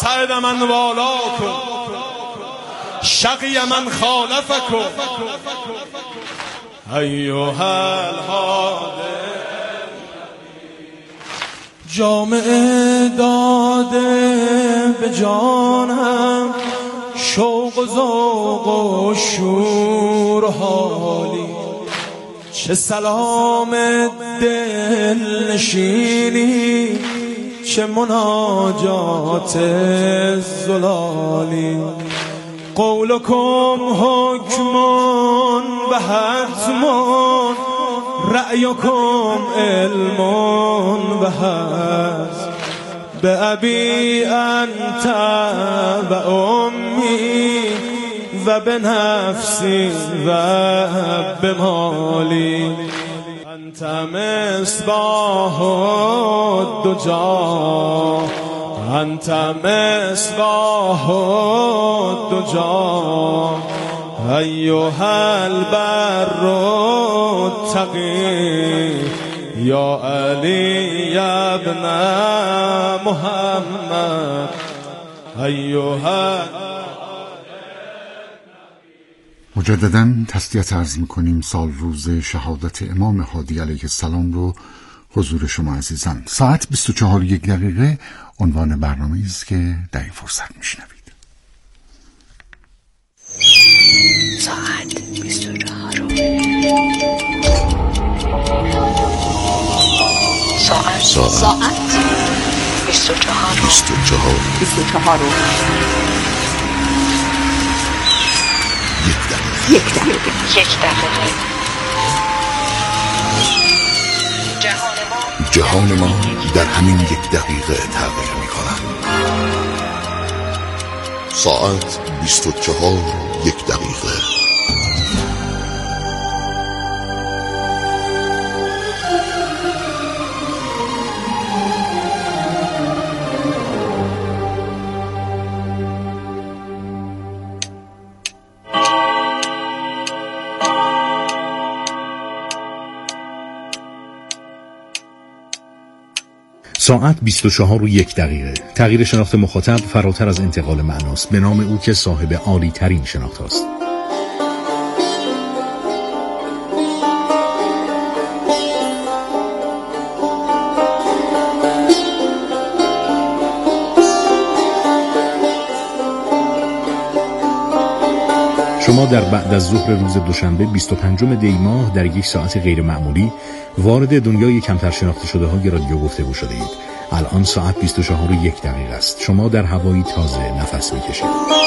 سعد من والاکم شقی من خالفکم ایها الهادی جامعه داده به جانم شوق و ذوق و شور حالی چه سلام دل نشینی چه مناجات زلالی قولکم حکمون و حتمون رأیکم علمون و حس به ابی انت و امی و به نفسی و به مالی انت مصباح الدجا انت مصباح الدجا ایها البر التقی یا علی ابن محمد ایها. مجدداً تسلیت عرض می‌کنیم سال روز شهادت امام هادی علیه السلام رو حضور شما عزیزان. ساعت 24:01 عنوان برنامه‌ای است که در این فرصت میشنوید. ساعت 24 ساعت 24 یک دقیقه جهان ما در همین یک دقیقه تغییر می کند. ساعت 24 یک دقیقه. ساعت 24:01. تغییر شناخت مخاطب فراتر از انتقال معناست، به نام او که صاحب عالی ترین شناخت است. شما در بعد از ظهر روز دوشنبه 25 دی ماه در یک ساعت غیر معمولی وارد دنیای کمتر شناخته شده های رادیو گفتگو شده اید. الان ساعت 24:01 است. شما در هوایی تازه نفس می‌کشید.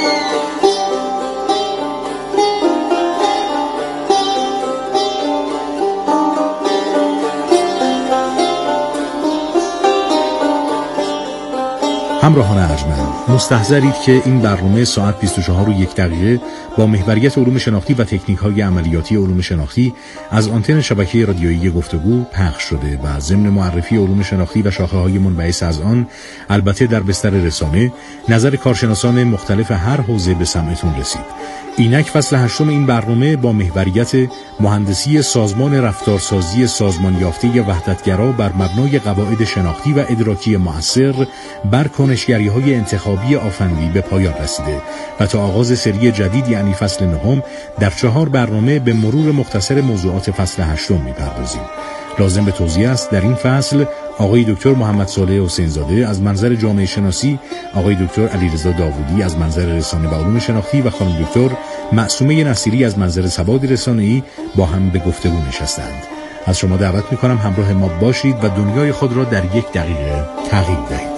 همراهان ارجمند، مستحضرید که این برنامه ساعت 24:01 با محوریت علوم شناختی و تکنیک‌های عملیاتی علوم شناختی از آنتن شبکه رادیویی گفتگو پخش شده و ضمن معرفی علوم شناختی و شاخه‌های منبعث از آن، البته در بستر رسانه، نظر کارشناسان مختلف هر حوزه به سمعتون رسید. اینک فصل 8 این برنامه با محوریت مهندسی سازمان رفتارسازی سازمان یافته وحدتگرا بر مبنای قواعد شناختی و ادراکی مؤثر بر کنشگری‌های انتخابی آفندی به پایان رسیده و تا آغاز سری جدید یعنی فصل 9 در 4 برنامه به مرور مختصر موضوعات فصل 8 می‌پردازیم. لازم به توضیح است در این فصل آقای دکتر محمد صالح حسین‌زاده از منظر جامعه شناسی، آقای دکتر علیرضا داوودی از منظر رسانه و علوم شناختی و خانم دکتر معصومه نصیری از منظر سواد رسانه‌ای با هم به گفتگو نشستند. از شما دعوت می‌کنم همراه ما باشید و دنیای خود را در 1 دقیقه تغییر دهید.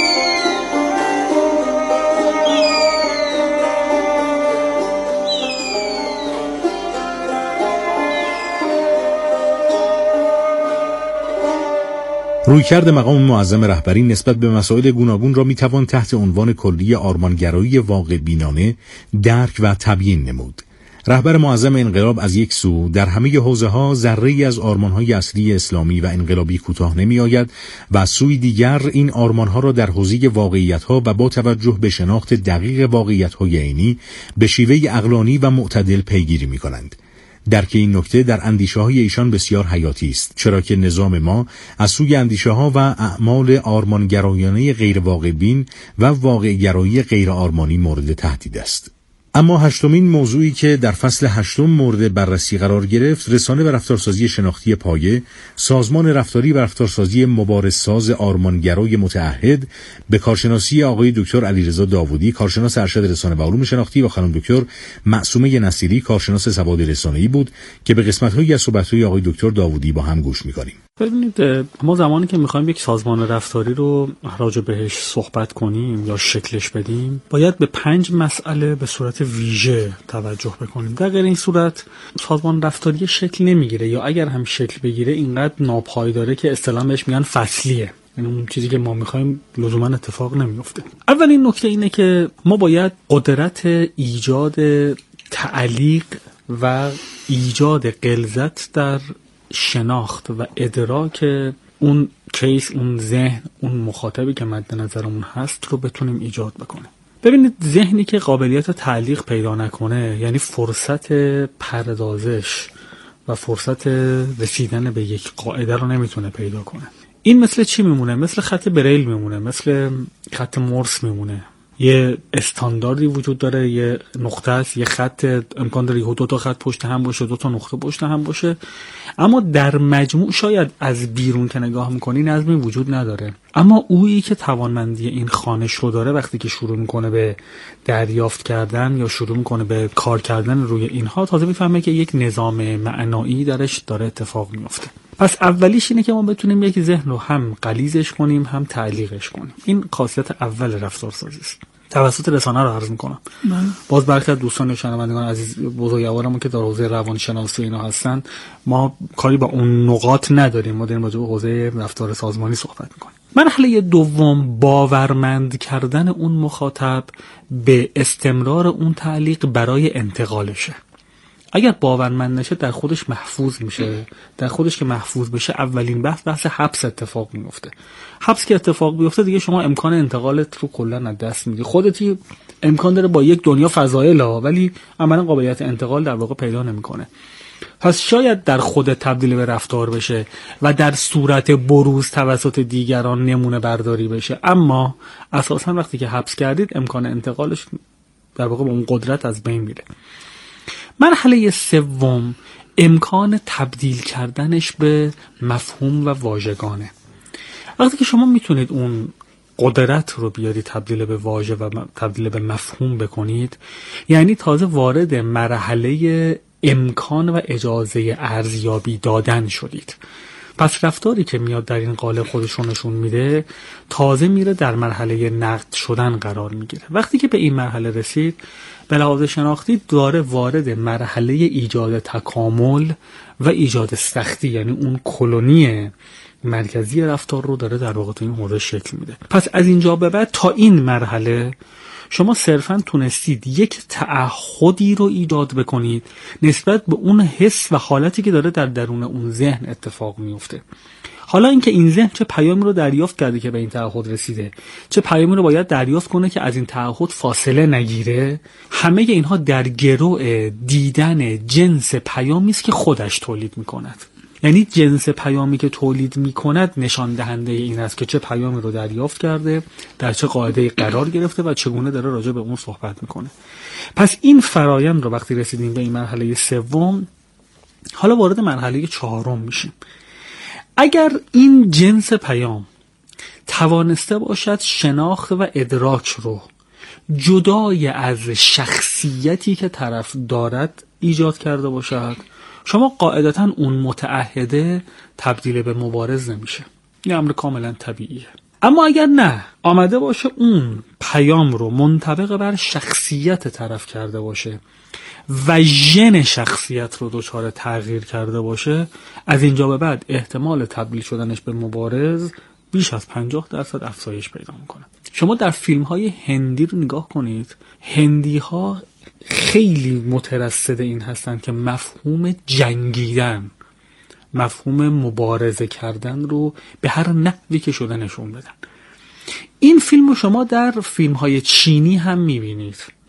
رویکرد مقام معظم رهبری نسبت به مسائل گوناگون را میتوان تحت عنوان کلی آرمانگرایی واقع بینانه درک و تبیین نمود. رهبر معظم انقلاب از یک سو در همه حوزه‌ها ذره‌ای از آرمان‌های اصلی اسلامی و انقلابی کوتاه نمی‌آید و از سوی دیگر این آرمان‌ها را در حوزه واقعیت‌ها و با توجه به شناخت دقیق واقعیت‌های عینی به شیوه عقلانی و معتدل پیگیری می‌کنند. درک این نکته در اندیشه‌های ایشان بسیار حیاتی است، چرا که نظام ما از سوی اندیشه‌ها و اعمال آرمانگرایانه غیر واقع بین و واقع گرایی غیر آرمانی مورد تهدید است. اما هشتمین موضوعی که در فصل 8 مورد بررسی قرار گرفت، رسانه و رفتارسازی شناختی پایه، سازمان رفتاری و رفتارسازی مبارزساز آرمانگرای متعهد، به کارشناسی آقای دکتر علیرضا داوودی، کارشناس ارشد رسانه و علوم شناختی، و خانم دکتر معصومه نصیری، کارشناس سواد رسانه‌ای بود که به قسمت‌هایی از صحبت‌های آقای دکتر داوودی با هم گوش می‌کنیم. ببینید، ما زمانی که میخوایم یک سازمان رفتاری رو راجع بهش صحبت کنیم یا شکلش بدیم، باید به 5 مسئله به صورت ویژه توجه بکنیم. در غیر این صورت سازمان رفتاری شکل نمیگیره، یا اگر هم شکل بگیره اینقدر ناپایداره که اصطلاحاً بهش میگن فصلیه، یعنی اون چیزی که ما میخوایم لزوما اتفاق نمیفته. اولین نکته اینه که ما باید قدرت ایجاد تعلیق و ایجاد غلظت در شناخت و ادراک اون کیس، اون ذهن، اون مخاطبی که مد نظرمون هست رو بتونیم ایجاد بکنیم. ببینید، ذهنی که قابلیت تعلیق پیدا نکنه، یعنی فرصت پردازش و فرصت رسیدن به یک قاعده رو نمیتونه پیدا کنه. این مثل چی میمونه؟ مثل خط بریل میمونه، مثل خط مورس میمونه. یه استانداردی وجود داره، یه نقطه است، یه خط، امکان داره دو تا خط پشت هم باشه، 2 تا نقطه پشت هم باشه، اما در مجموع شاید از بیرون که نگاه میکنی نظمی وجود نداره. اما اویی که توانمندی این خوانش رو داره، وقتی که شروع میکنه به دریافت کردن یا شروع میکنه به کار کردن روی اینها، تازه میفهمه که یک نظام معنایی درش داره اتفاق میفته. پس اولیش اینه که ما بتونیم یک ذهن رو هم غلیظش کنیم هم تعلیقش کنیم. این خاصیت اول رفتارسازی است. توسط رسانه رو عرض میکنم. باز برخی از دوستان و شنوندگان عزیز بزرگوارمون که در حوزه روانشناسی اینا هستن، ما کاری با اون نقاط نداریم، ما داریم راجع به حوزه رفتار سازمانی صحبت میکنیم. مرحله دوم، باورمند کردن اون مخاطب به استمرار اون تعلیق برای انتقالشه. اگر باورمند نشه در خودش محفوظ میشه. در خودش که محفوظ بشه، اولین بحث حبس اتفاق میفته. حبس که اتفاق بیفته، دیگه شما امکان انتقالت رو کلا از دست میدی. خودتی امکان داره با یک دنیا فضایل ها، ولی عملا قابلیت انتقال در واقع پیدا نمیکنه. پس شاید در خود تبدیل به رفتار بشه و در صورت بروز توسط دیگران نمونه برداری بشه، اما اساسا وقتی که حبس کردید امکان انتقالش در واقع با اون قدرت از بین میره. مرحله سوم، امکان تبدیل کردنش به مفهوم و واژگانه. وقتی که شما میتونید اون قدرت رو بیاری تبدیل به واژه و تبدیل به مفهوم بکنید، یعنی تازه وارد مرحله امکان و اجازه ارزیابی دادن شدید. پس رفتاری که میاد در این قالب خودش رو نشون میده، تازه میره در مرحله نقد شدن قرار میگیره. وقتی که به این مرحله رسید، به لحاظ شناختی داره وارد مرحله ایجاد تکامل و ایجاد سختی، یعنی اون کلونی مرکزی رفتار رو داره در واقع تو این حوزه شکل میده. پس از اینجا به بعد تا این مرحله شما صرفاً تونستید یک تعهدی رو ایجاد بکنید نسبت به اون حس و حالتی که داره در درون اون ذهن اتفاق میفته. حالا اینکه این ذهن چه پیامی رو دریافت کرده که به این تعهد رسیده، چه پیامی رو باید دریافت کنه که از این تعهد فاصله نگیره، همه اینها در گرو دیدن جنس پیامی است که خودش تولید میکند. یعنی جنس پیامی که تولید میکند نشان دهنده این است که چه پیامی رو دریافت کرده، در چه قاعده‌ای قرار گرفته و چگونه داره راجع به اون صحبت میکنه. پس این فرایند رو وقتی رسیدیم به این مرحله سوم، حالا وارد مرحله چهارم میشیم. اگر این جنس پیام توانسته باشد شناخت و ادراک رو جدای از شخصیتی که طرف دارد ایجاد کرده باشد، شما قاعدتاً اون متعهده تبدیل به مبارز نمیشه. این امر کاملا طبیعیه. اما اگر نه، آمده باشه اون پیام رو منطبق بر شخصیت طرف کرده باشه و ژن شخصیت رو دچار تغییر کرده باشه، از اینجا به بعد احتمال تبدیل شدنش به مبارز بیش از 50% افزایش پیدا میکنه. شما در فیلم‌های هندی رو نگاه کنید، هندی‌ها خیلی مترصد این هستن که مفهوم جنگیدن، مفهوم مبارزه کردن رو به هر نحوی که شده نشون بدن. این فیلم رو شما در فیلم‌های چینی هم می‌بینید.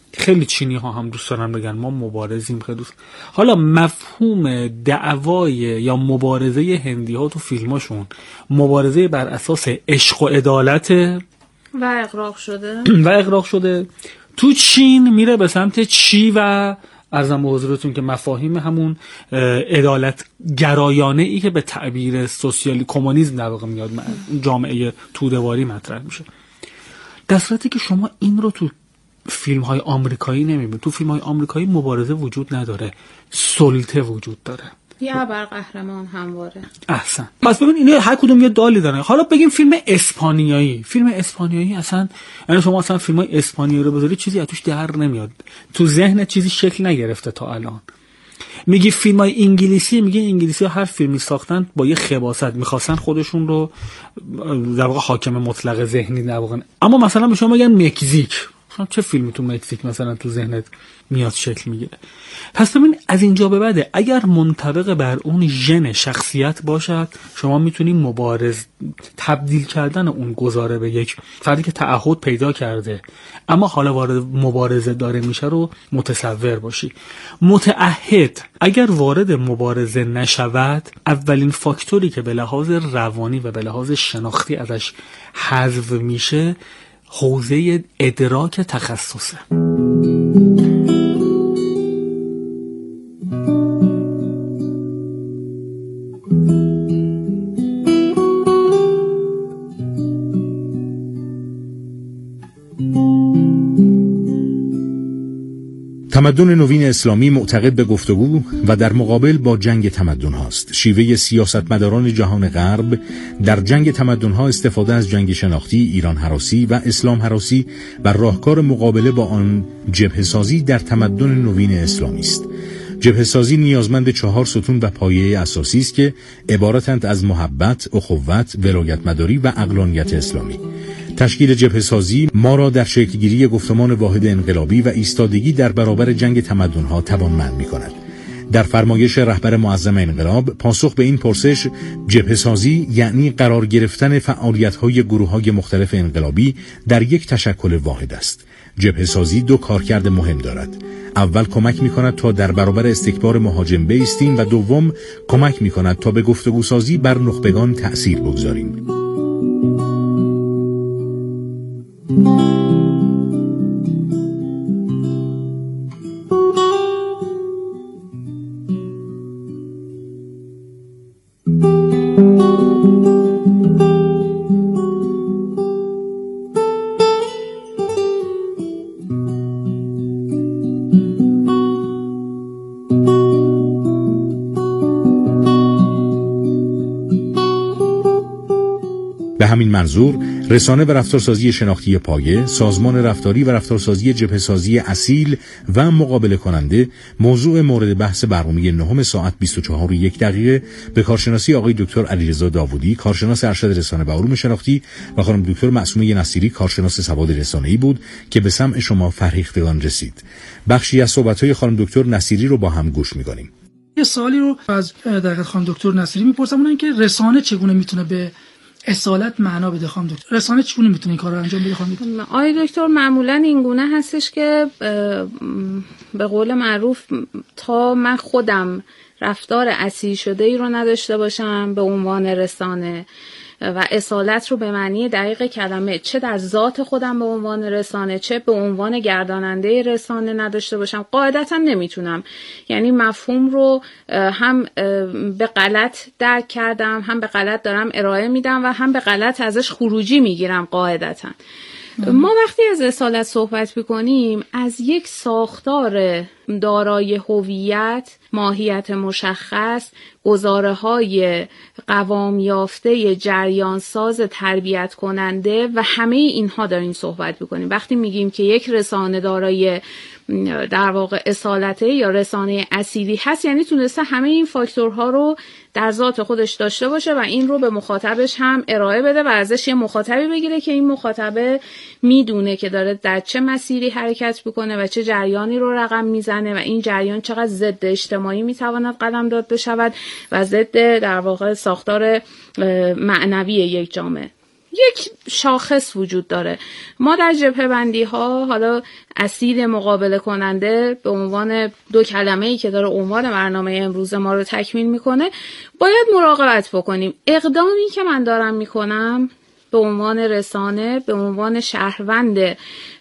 خیلی چینی ها هم دوست دارن بگن ما مبارزیم، خیلی دوست. حالا مفهوم دعوای یا مبارزه هندی ها تو فیلماشون مبارزه بر اساس عشق و عدالت و اغراق شده. تو چین میره به سمت چی و ارزم به حضورتون که مفاهیم همون عدالت گرایانه ای که به تعبیر سوسیالی کمونیسم در واقع میاد، جامعه توده‌واری مطرح میشه. در صورتی که شما این رو تو فیلم های آمریکایی نمیبینید. تو فیلم های آمریکایی مبارزه وجود نداره، سلطه وجود داره. یه ابرقهرمان همواره. احسن. پس ببین اینا هر کدوم یه دالی داره. حالا بگیم فیلم اسپانیایی. فیلم اسپانیایی اصلا یعنی شما اصلا فیلم های اسپانیایی رو بذاری چیزی ازش در نمیاد. تو ذهن چیزی شکل نگرفته تا الان. میگی فیلم های انگلیسی، میگه انگلیسی ها هر فیلمی ساختن با یه خباثت میخواستن خودشون رو در واقع حاکم مطلق ذهنی در واقع. اما مثلا به شما میگن مکزیک، چه فیلمی تو مکزیک مثلا تو ذهنت میاد شکل میگیره. پس ببین از اینجا به بعده اگر منطبق بر اون ژن شخصیت باشد شما میتونی مبارز تبدیل کردن اون گزاره به یک فردی که تعهد پیدا کرده اما حالا وارد مبارزه داره میشه رو متصور باشی. متعهد اگر وارد مبارزه نشود اولین فاکتوری که به لحاظ روانی و به لحاظ شناختی ازش حذف میشه حوزه ادراک تخصصه. تمدن نوین اسلامی معتقد به گفتگو و در مقابل با جنگ تمدن هاست. شیوه سیاستمداران جهان غرب در جنگ تمدن ها استفاده از جنگ شناختی، ایران هراسی و اسلام هراسی و راهکار مقابله با آن جبهه سازی در تمدن نوین اسلامی است. جبهه سازی نیازمند 4 ستون و پایه اساسی است که عبارتند از محبت، اخوت، ولایت مداری و عقلانیت اسلامی. تشکیل جبهه سازی ما را در شکلگیری گفتمان واحد انقلابی و ایستادگی در برابر جنگ تمدن‌ها توانمند می‌کند. در فرمایش رهبر معظم انقلاب پاسخ به این پرسش جبهه سازی یعنی قرار گرفتن فعالیت‌های گروه‌های مختلف انقلابی در یک تشکل واحد است. جبهه سازی 2 کارکرد مهم دارد. اول کمک می‌کند تا در برابر استکبار مهاجم بایستیم و دوم کمک می‌کند تا به گفتگو سازی بر نخبگان تأثیر بگذاریم. به همین منظور رسانه و رفتارسازی شناختی پایه، سازمان رفتاری و رفتارسازی جبهه‌سازی اصیل و مقابله کننده موضوع مورد بحث برنامه 9 ساعت 24:01 به کارشناسی آقای دکتر علیرضا داوودی، کارشناس ارشد رسانه و علوم شناختی و خانم دکتر معصومه نصیری، کارشناس سواد رسانه‌ای بود که به سمع شما فرهیختگان رسید. بخشی از صحبت‌های خانم دکتر نصیری رو با هم گوش می‌کنیم. یه سوالی رو از در خانم دکتر نصیری می‌پرسم، اون اینکه رسانه چگونه میتونه به اصالت معنا بده. خانم دکتر رسانه چگونه میتونه این کار رو انجام بده؟ خانم دکتر آقای دکتر معمولا این گونه هستش که به قول معروف تا من خودم رفتار اصیل شده ای رو نداشته باشم به عنوان رسانه و اصالت رو به معنی دقیق کلمه چه در ذات خودم به عنوان رسانه چه به عنوان گرداننده رسانه نداشته باشم قاعدتا نمیتونم. یعنی مفهوم رو هم به غلط درک کردم، هم به غلط دارم ارائه میدم و هم به غلط ازش خروجی میگیرم قاعدتا. ما وقتی از اصالت صحبت میکنیم از یک ساختار دارای هویت، ماهیت مشخص، گزاره‌های قوام یافته جریان ساز تربیت کننده و همه اینها داریم صحبت میکنیم. وقتی میگیم که یک رسانه دارای در واقع اصالته یا رسانه اصیلی هست یعنی تونسته همه این فاکتورها رو در ذات خودش داشته باشه و این رو به مخاطبش هم ارائه بده و ازش یه مخاطبی بگیره که این مخاطبه میدونه که داره در چه مسیری حرکت میکنه و چه جریانی رو رقم میزنه و این جریان چقدر ضد اجتماعی میتواند قدم داد بشود و ضد در واقع ساختار معنوی یک جامعه. یک شاخص وجود داره. ما در جبهه بندی ها حالا اسید مقابله کننده به عنوان 2 کلمه‌ای که داره عنوان برنامه امروز ما رو تکمیل میکنه باید مراقبت بکنیم. اقدامی که من دارم میکنم به عنوان رسانه، به عنوان شهروند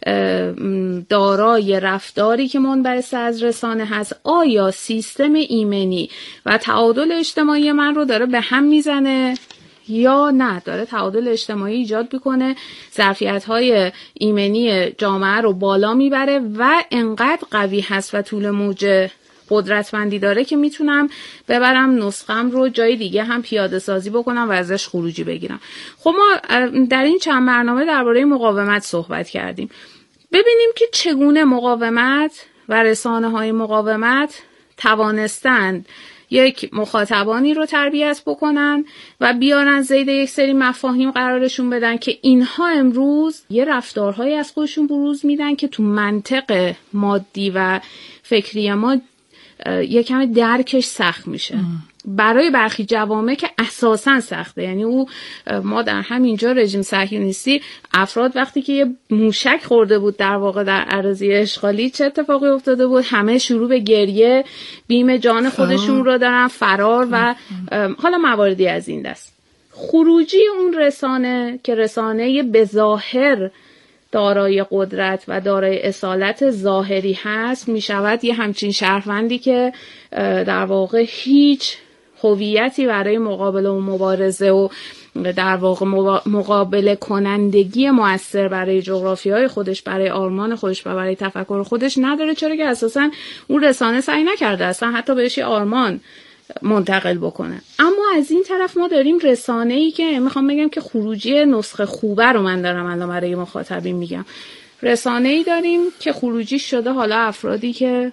دارای رفتاری که منبعث از رسانه هست، آیا سیستم ایمنی و تعادل اجتماعی من رو داره به هم میزنه یا نه داره تعادل اجتماعی ایجاد میکنه، ظرفیت‌های ایمنی جامعه رو بالا میبره و انقدر قوی هست و طول موج قدرتمندی داره که میتونم ببرم نسخم رو جای دیگه هم پیاده سازی بکنم و ازش خروجی بگیرم. خب ما در این چند برنامه درباره مقاومت صحبت کردیم. ببینیم که چگونه مقاومت و رسانه‌های مقاومت توانستند یک مخاطبانی رو تربیت بکنن و بیارن زید یک سری مفاهیم قرارشون بدن که اینها امروز یه رفتارهایی از خودشون بروز میدن که تو منطق مادی و فکری ما یکم درکش سخت میشه. برای برخی جوامع که اساساً سخته، یعنی ما در همینجا رژیم صهیونیستی افراد وقتی که یه موشک خورده بود در واقع در اراضی اشغالی چه اتفاقی افتاده بود؟ همه شروع به گریه، بیم جان خودشون رو دارن، فرار و حالا مواردی از این دست. خروجی اون رسانه که رسانه به ظاهر دارای قدرت و دارای اصالت ظاهری هست می شود یه همچین شهروندی که در واقع هیچ هویتی برای مقابله و مبارزه و در واقع مقابله کنندگی مؤثر برای جغرافیای خودش، برای آرمان خودش و برای تفکر خودش نداره، چرا که اساساً اون رسانه سعی نکرده اصلا حتی بهش آرمان منتقل بکنه. اما از این طرف ما داریم رسانه‌ای که میخوام بگم که خروجی نسخه خوبه رو من دارم الان برای مخاطبین میگم. رسانه‌ای داریم که خروجی شده حالا افرادی که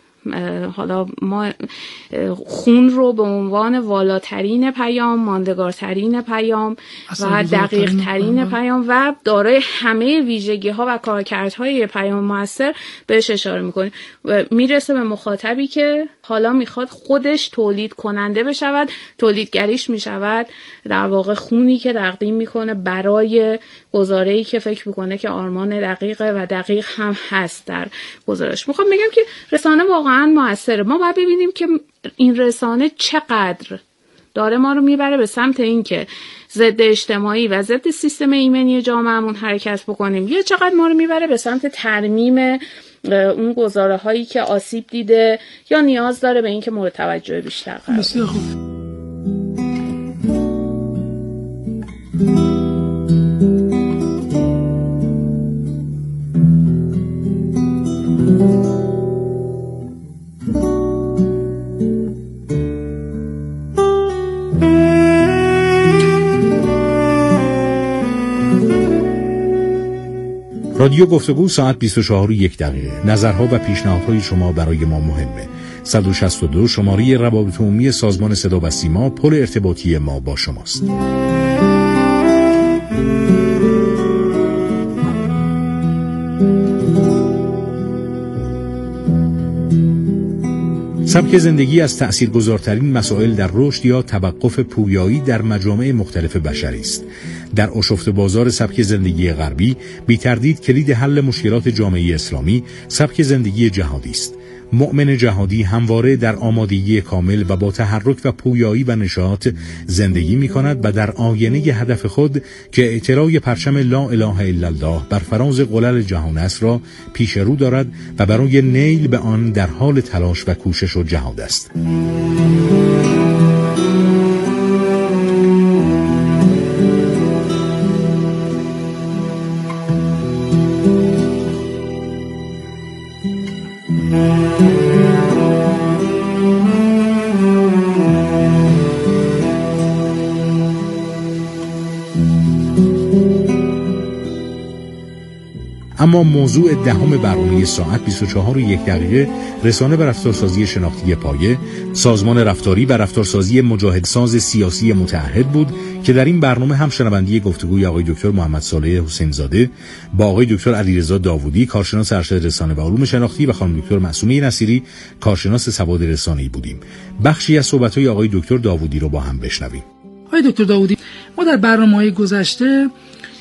حالا ما خون رو به عنوان والاترین پیام، ماندگارترین پیام و دقیق ترین پیام و دارای همه ویژگی ها و کارکردهای پیام موثر بهش اشاره میکنیم. میرسه به مخاطبی که حالا میخواد خودش تولید کننده بشود، تولیدگریش میشود در واقع خونی که تقدیم میکنه برای گزاره‌ای که فکر میکنه که آرمان دقیقه و دقیق هم هست در گزارش. میخوام بگم که رسانه واقعا موثره. ما باید ببینیم که این رسانه چقدر داره ما رو میبره به سمت این که ضد اجتماعی و ضد سیستم ایمنی جامعهمون حرکت بکنیم، یا چقدر ما رو میبره به سمت ترمیم اون گزاره هایی که آسیب دیده یا نیاز داره به این که مورد توجه بیشتر قرار بده. بسیار خوب. رادیو گفتگو ساعت 24:01. نظرها و پیشنهادهای شما برای ما مهمه. 162 شماره روابط عمومی سازمان صدا و سیما، پل ارتباطی ما با شماست. سبک زندگی از تأثیرگذارترین مسائل در رشد یا توقف پویایی در مجامع مختلف بشری است. در آشفته بازار سبک زندگی غربی بی تردید کلید حل مشکلات جامعه اسلامی سبک زندگی جهادی است. مؤمن جهادی همواره در آمادگی کامل و با تحرک و پویایی و نشاط زندگی می کند و در آینه هدف خود که اعتلای پرچم لا اله الا الله بر فراز قلل جهان است را پیش رو دارد و برای نیل به آن در حال تلاش و کوشش و جهاد است. اما موضوع دهم برنامه ساعت 24:01 رسانه و رفتارسازی شناختی پایه، سازمان رفتاری و رفتارسازی مجاهدساز سیاسی متعهد بود که در این برنامه هم شنوندی گفتگوی آقای دکتر محمد صالح حسین زاده با آقای دکتر علیرضا داوودی، کارشناس ارشد رسانه و علوم شناختی، و خانم دکتر معصومه نصیری، کارشناس سواد رسانه‌ای بودیم. بخشی از صحبت‌های آقای دکتر داوودی رو با هم بشنویم. آقای دکتر داوودی، ما در برنامه‌های گذشته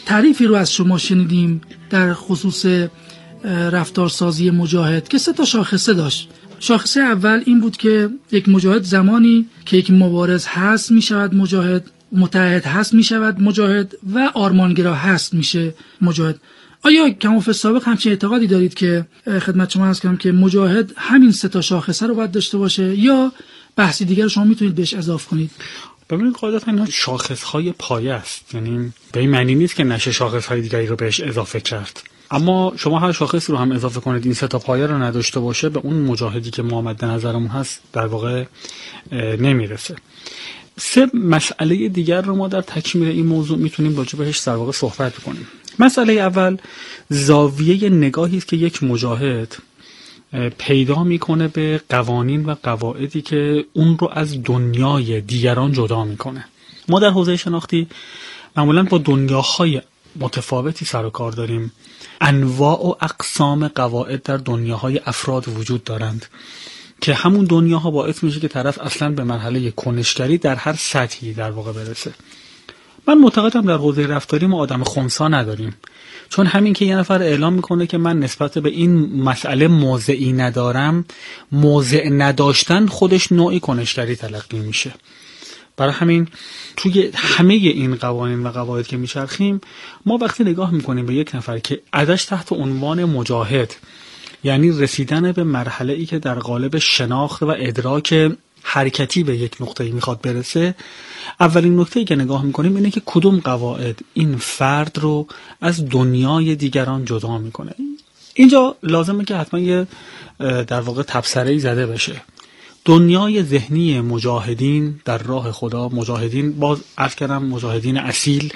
تعریفی رو از شما شنیدیم در خصوص رفتارسازی مجاهد که 3 شاخصه داشت. شاخصه اول این بود که یک مجاهد زمانی که یک مبارز هست می شود مجاهد، متحد هست می شود مجاهد و آرمانگرا هست میشه مجاهد. آیا کما فی سابق همچین اعتقادی دارید که خدمت شما عرض کنم که مجاهد همین 3 شاخصه رو باید داشته باشه یا بحثی دیگر شما میتونید بهش اضافه کنید؟ ببینید قاعدتا اینا شاخص‌های پایه است، یعنی به این معنی نیست که نشه شاخص‌های دیگری رو بهش اضافه کرد، اما شما هر شاخصی رو هم اضافه کنید این 3 پایه رو نداشته باشه به اون مجاهدی که ما مد نظرمون هست در واقع نمیرسه. 3 مسئله دیگر رو ما در تکمیل این موضوع میتونیم راجع بهش در واقع صحبت کنیم. مسئله اول زاویه نگاهی است که یک مجاهد پیدا میکنه به قوانین و قواعدی که اون رو از دنیای دیگران جدا میکنه. ما در حوزه شناختی معمولا با دنیاهای متفاوتی سر و کار داریم. انواع و اقسام قواعد در دنیاهای افراد وجود دارند که همون دنیاها باعث میشه که طرف اصلا به مرحله کنشگری در هر سطحی در واقع برسه. من معتقدم در حوزه رفتاری ما آدم خنثی نداریم، چون همین که یه نفر اعلام میکنه که من نسبت به این مسئله موضعی ندارم، موضع نداشتن خودش نوعی کنشگری تلقی میشه. برای همین توی همه این قوانین و قواعد که میچرخیم ما وقتی نگاه میکنیم به یک نفر که ازش تحت عنوان مجاهد، یعنی رسیدن به مرحله ای که در قالب شناخت و ادراک حرکتی به یک نقطه‌ای میخواد برسه، اولین نکته‌ای که نگاه میکنیم اینه که کدوم قواعد این فرد رو از دنیای دیگران جدا میکنه. اینجا لازمه که حتما یه در واقع تبصره‌ای زده بشه. دنیای ذهنی مجاهدین در راه خدا، مجاهدین باز عرض کردم مجاهدین اصیل،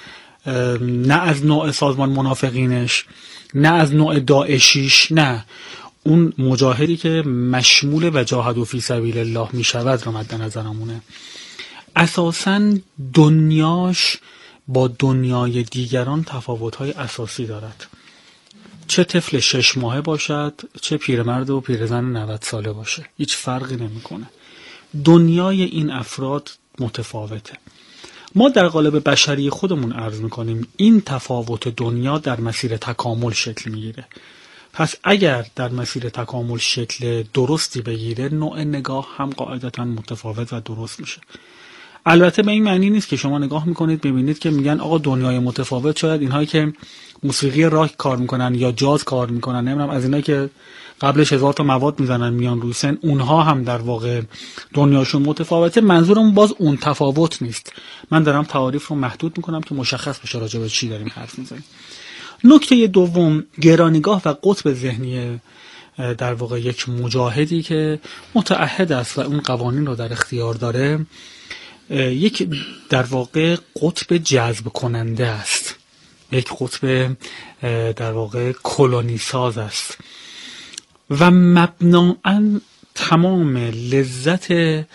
نه از نوع سازمان منافقینش، نه از نوع داعشیش، نه اون مجاهدی که مشمول و جاهد فی سبیل الله می شود رو مد نظرمونه. اساساً دنیاش با دنیای دیگران تفاوت‌های اساسی دارد، چه طفل 6 ماهه باشد، چه پیرمرد و پیرزن 90 ساله باشه، هیچ فرقی نمی‌کنه. دنیای این افراد متفاوته. ما در قالب بشری خودمون عرض می‌کنیم این تفاوت دنیا در مسیر تکامل شکل می‌گیره. پس اگر در مسیر تکامل شکل درستی بگیره، نوع نگاه هم قاعدتاً متفاوت و درست میشه. البته به این معنی نیست که شما نگاه میکنید ببینید که میگن آقا دنیای متفاوت، شاید اینهایی که موسیقی راک کار میکنن یا جاز کار میکنن، نمیدونم از اینایی که قبلش 1000 تا مواد میزنن میان روی سن، اونها هم در واقع دنیاشون متفاوته. منظورم باز اون تفاوت نیست. من دارم تعاریف رو محدود میکنم که مشخص بشه راجع به چی داریم حرف میزنیم. نکته دوم، گرانیگاه و قطب ذهنی در واقع یک مجاهدی که متعهد است و اون قوانین رو در اختیار داره، یک در واقع قطب جذب کننده است، یک قطب در واقع کلونی ساز است و مبناً تمام لذت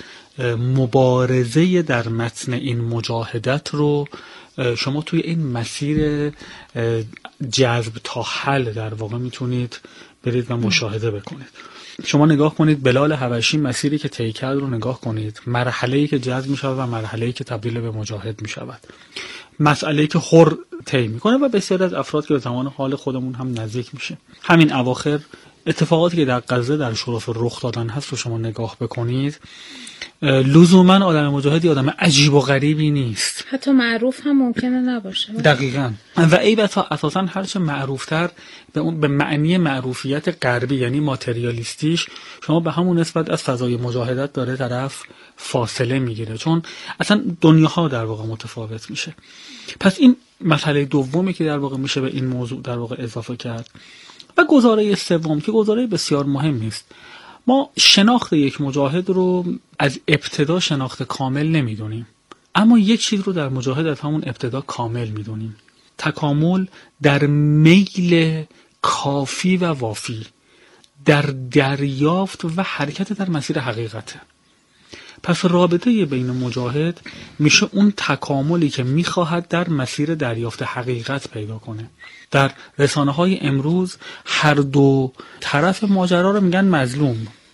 مبارزه در متن این مجاهدت رو شما توی این مسیر جذب تا حل در واقع میتونید برید و مشاهده بکنید. شما نگاه کنید بلال حبشی مسیری که طی کرد رو نگاه کنید، مرحله‌ای که جذب می‌شود و مرحله‌ای که تبدیل به مجاهد می‌شود، مسئله‌ای که حر طی می‌کنه و بسیاری از افراد که به زمان حال خودمون هم نزدیک میشه. همین اواخر اتفاقاتی که در غزه در شرف رخ دادن هست رو شما نگاه بکنید، لزوما آدم مجاهدی آدم عجیب و غریبی نیست، حتی معروف هم ممکنه نباشه. دقیقاً. و ایبتا اساساً هرچه معروفتر به معنی معروفیت غربی یعنی ماتریالیستیش، شما به همون نسبت از فضای مجاهدت داره طرف فاصله میگیره، چون اصلا دنیاها در واقع متفاوت میشه. پس این مسئله دومی که در واقع میشه به این موضوع در واقع اضافه کرد. و گزاره سوم که گزاره بسیار مهمی است، ما شناخت یک مجاهد رو از ابتدا شناخت کامل نمیدونیم، اما یک چیز رو در مجاهد از همون ابتدا کامل میدونیم: تکامل در میل کافی و وافی، در دریافت و حرکت در مسیر حقیقته. پس رابطه بین مجاهد میشه اون تکاملی که میخواهد در مسیر دریافت حقیقت پیدا کنه. در رسانه‌های امروز هر دو طرف ماجرا رو میگن مظلوم،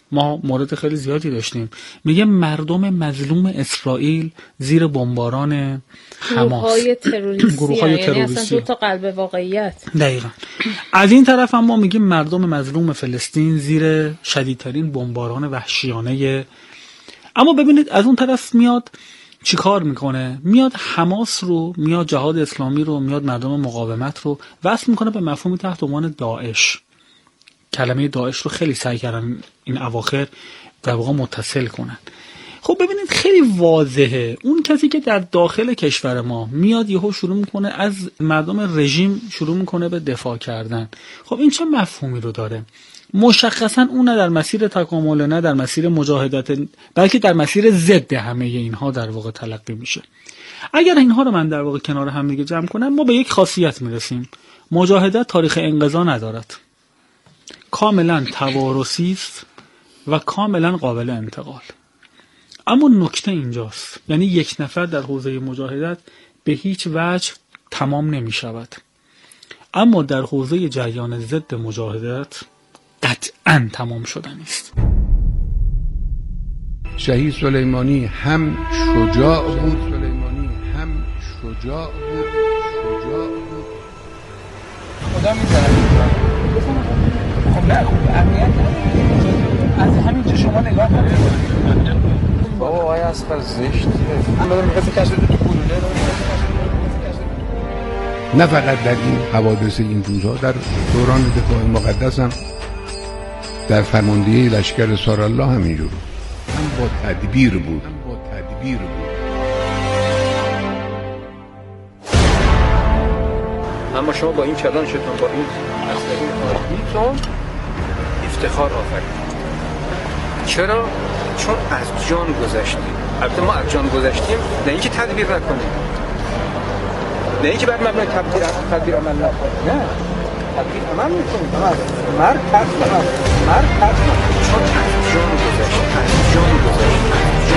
ما مورد خیلی زیادی داشتیم. میگه مردم مظلوم اسرائیل زیر بمباران حماس، گروه‌های تروریستی تو تا قلب واقعیت. دقیقاً. از این طرف هم ما میگیم مردم مظلوم فلسطین زیر شدیدترین بمباران وحشیانه. اما ببینید از اون طرف میاد چی کار میکنه؟ میاد حماس رو، میاد جهاد اسلامی رو، میاد مردم مقاومت رو وصل میکنه به مفهومی تحت عنوان داعش. کلمه داعش رو خیلی سعی کردن این اواخر در واقع متصل کنن. خب ببینید خیلی واضحه اون کسی که در داخل کشور ما میاد یهو شروع میکنه از مردم رژیم شروع میکنه به دفاع کردن. خب این چه مفهومی رو داره؟ مشخصا اون نه در مسیر تکامل، نه در مسیر مجاهدت، بلکه در مسیر ضد همه اینها در واقع تلقی میشه. اگر اینها رو من در واقع کنار هم دیگه جمع کنم، ما به یک خاصیت میرسیم: مجاهدت تاریخ انقضا ندارد، کاملا توارثی است و کاملا قابل انتقال. اما نکته اینجاست، یعنی یک نفر در حوزه مجاهدت به هیچ وجه تمام نمی شود، اما در حوزه جریان ضد مجاهدت قطعاً تمام شدن است. شهید سلیمانی هم شجاع بود، خدا می‌ذاره. خب نه، خب اهمیت نداره. از همینجا شما نگاه کنید. بابا آقای اصغر زشتیه. من می‌خوام کسی تو گلوله رو نه فقط در این حوادث این روزها، در دوران دفاع مقدس هم، در فرماندهی لشکر سارالله همینجور هم با تدبیر بود. اما شما با این کلانشتون، با این اسلحه خارجیتون افتخار آفرید. چرا؟ چون از جان گذشتیم. البته ما از جان گذشتیم، نه اینکه تدبیر نکنیم، نه اینکه بر مبنای تدبیر عمل نکنیم، نه، تدبیر عمل میکنیم. مرد ترس چون از جان گذشتیم.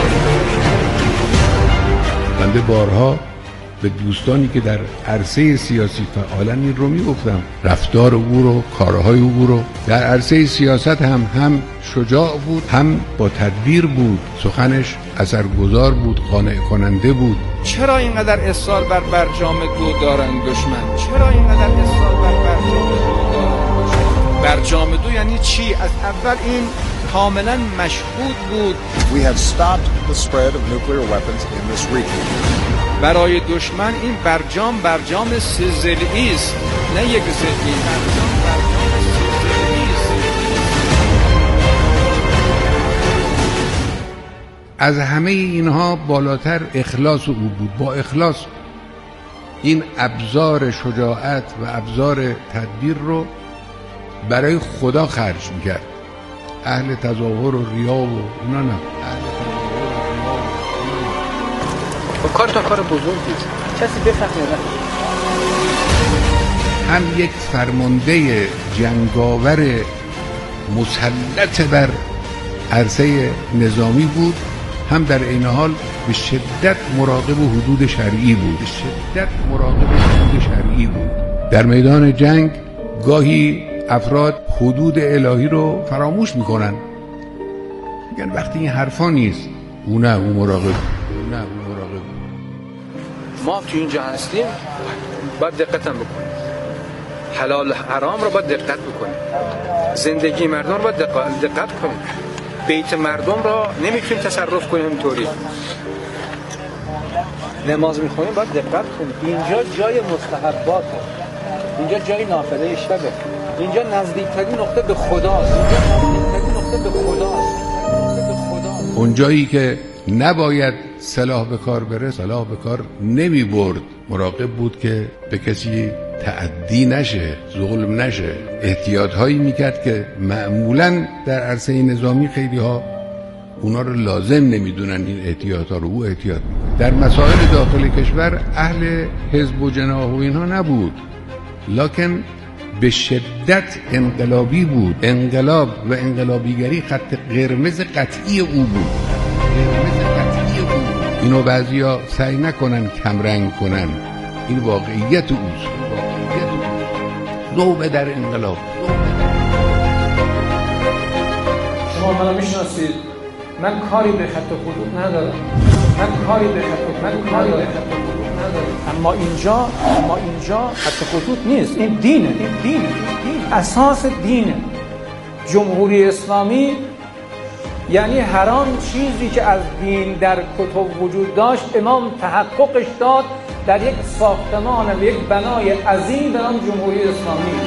بنده بارها به دوستانی که در عرصه سیاسی فعالن این رو میگفتم: رفتار او رو، کارهای او رو. در عرصه سیاست هم شجاع بود، هم با تدبیر بود. سخنش اثرگذار بود، قانع کننده بود. چرا اینقدر اصرار بر برجام دو دارن دشمن؟ چرا اینقدر اصرار بر برجام دو دارن دشمن؟ برجام دو یعنی چی؟ از اول این کاملا مشهود بود. We have stopped the spread of nuclear weapons in this region. برای دشمن این برجام سه‌ضلعی است، نه یک ضلعی. برجام سه‌ضلعی است. از همه اینها بالاتر اخلاص او بود. با اخلاص این ابزار شجاعت و ابزار تدبیر رو برای خدا خرج میکرد. اهل تظاهر و ریا و اینا نه. کارتون کار بزرگی است، کسی بفهمه نه. هم یک فرمانده جنگاور مسلط بر عرصه نظامی بود، هم در این حال به شدت مراقب حدود شرعی بود. در میدان جنگ گاهی افراد حدود الهی رو فراموش میکنن، میگن وقتی این حرفا نیست. او نه، او مراقب. ما تو اینجا هستیم، باید دقت هم بکنیم. حلال حرام رو باید دقت بکنیم. زندگی مردم رو باید دقت کنیم. بیت مردم را نمیتونیم تصرف کنیم اینطوری. نماز میخونیم باید دقت کنیم. اینجا جای مستحباته، اینجا جای نافله شبه، اینجا نزدیکترین نقطه به خداست. اون جایی که نباید سلاح به کار بره، سلاح به کار نمی برد. مراقب بود که به کسی تعدی نشه، ظلم نشه. احتیاط هایی میکرد که معمولا در عرصه نظامی خیلی ها اونا رو لازم نمیدونن. این احتیاط ها رو او احتیاط میکرد. در مسائل داخل کشور اهل حزب و جناح و اینها نبود، لکن به شدت انقلابی بود. انقلاب و انقلابیگری خط قرمز قطعی او بود. اینو بعضیا سعی نکنن کمرنگ کنن، این واقعیت اوست. ذوب در انقلاب. شما منو میشناسید، من کاری به خط خطوط ندارم، اما اینجا خط خطوط نیست، این دینه، اساس دینه. جمهوری اسلامی یعنی هر آن چیزی که از دین در کتب وجود داشت امام تحققش داد در یک ساختمان و یک بنای عظیم به نام جمهوری اسلامی.